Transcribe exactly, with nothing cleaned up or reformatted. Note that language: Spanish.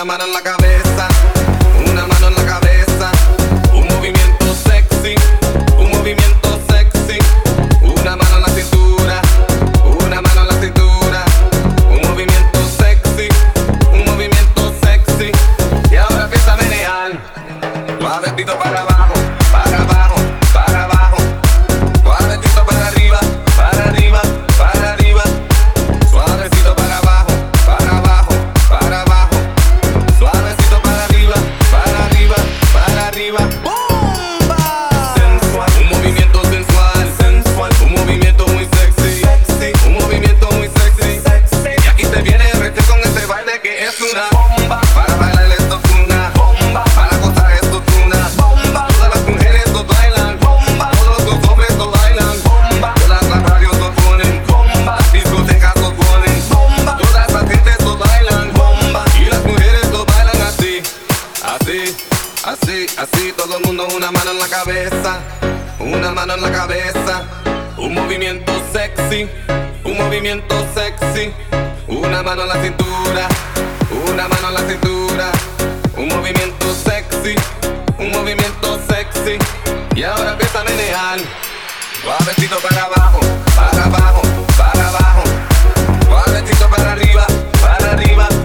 mano en la cabeza, una mano en la cabeza, un movimiento sexy, un movimiento sexy, una mano en la cintura, una mano en la cintura, un movimiento sexy, un movimiento sexy, y ahora empieza a menear, suavecito para abajo, para abajo, para abajo, suavecito para arriba, para arriba, para arriba, suavecito para abajo, para abajo, para abajo, suavecito para arriba, para arriba, para arriba. ¡Bomba! Sensual, un movimiento sensual, sensual, un movimiento muy sexy, sexy, un movimiento muy sexy, sexy. Y aquí te viene el reto con este baile que es una bomba. Para bailar esto es una bomba, para gozar esto es una bomba. Todas las mujeres lo bailan, bomba. Todos los hombres lo bailan, bomba. Todas las radios lo ponen, bomba. Las discotecas lo ponen, bomba. Todas las gentes lo bailan, bomba. Y las mujeres lo bailan así, así, así, así. Todo el mundo una mano en la cabeza, una mano en la cabeza, un movimiento sexy, un movimiento sexy, una mano en la cintura, una mano en la cintura, un movimiento sexy, un movimiento sexy, y ahora empieza a menear, suavecito para abajo, para abajo, para abajo, suavecito para arriba, para arriba,